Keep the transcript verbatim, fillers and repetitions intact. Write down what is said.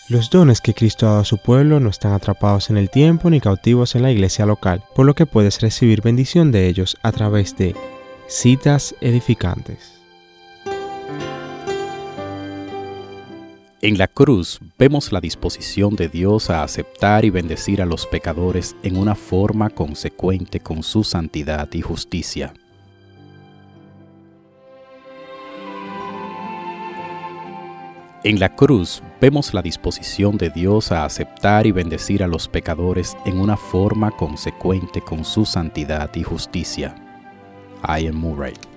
Los dones que Cristo ha dado a su pueblo no están atrapados en el tiempo ni cautivos en la iglesia local, por lo que puedes recibir bendición de ellos a través de citas edificantes. En la cruz vemos la disposición de Dios a aceptar y bendecir a los pecadores en una forma consecuente con su santidad y justicia. En la cruz vemos la disposición de Dios a aceptar y bendecir a los pecadores en una forma consecuente con su santidad y justicia. I am Murray.